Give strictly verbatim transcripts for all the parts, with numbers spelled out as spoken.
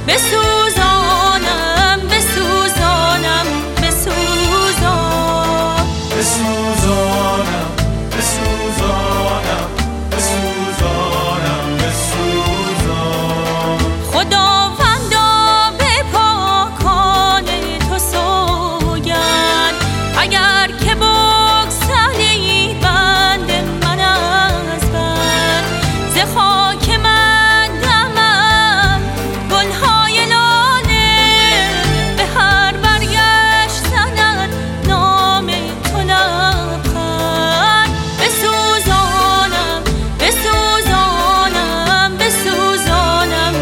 بسوزانم بسوزانم بسوزان بسوزانم بسوزانم بسوزانم بسوزان خداوندا به پاکان تو سوگند اگر که بگسلی بند من از بند ز خاک من دمم گلهای لاله به هر برگشت زند نام تو لبخند بسوزانم بسوزانم بسوزانم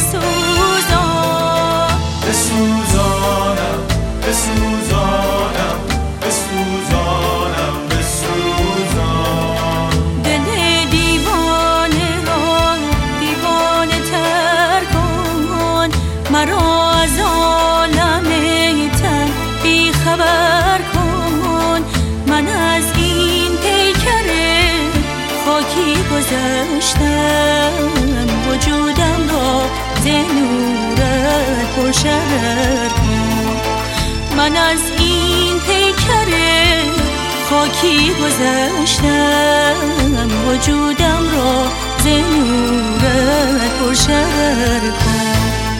بسوزان بسوزانم بسوزانم بسوزانم بسوزان دل دیوانه را دیوانه تر کن مرا از عالم تن بی خبر کن من از این پیکر خاکی گذشتم وجودم را ز نورت پرشرر کن من از این پیکر خاکی گذشتم وجودم را ز نورت پرشرر کن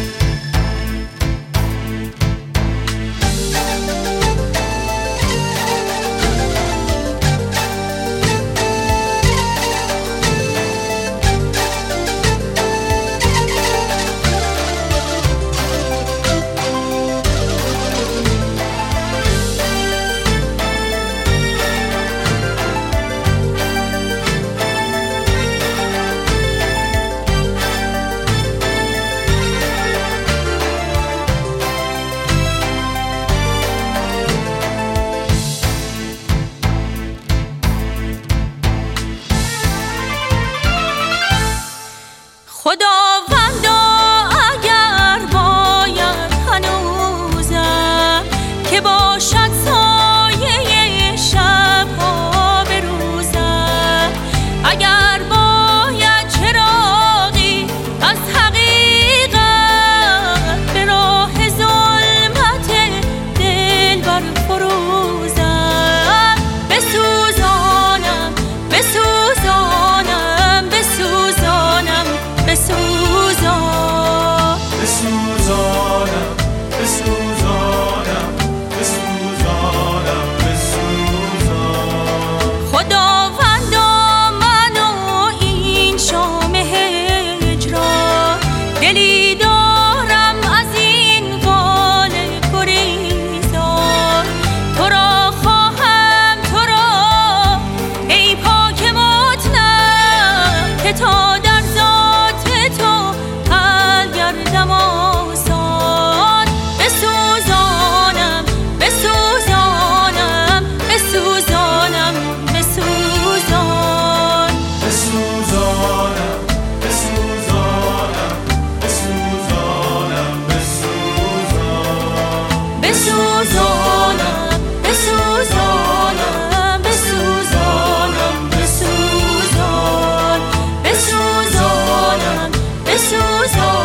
خداوندا اگر باید هنوزم که باشد سایه شبها به روزم اگر باید چراغی از حقیقت به راه ظلمت دل بر فروزم بسوزانم بسوزانم بسوزانم بسوزان بسوزانم بسوزانم بسوزانم بسوزان خداوندا منو این شام هجران دلی دارم از این قاله گریزان تو را خواهم تو را ای پاک مطلق که تا در ذات تو حل گردم آسان بسوزانم بسوزانم بسوزانم بسوزان بسوزانم بسوزانم بسوزانم بسوزان بسوزانم بسوزانم بسوزانم بسوزان بسوزانم بسوزانم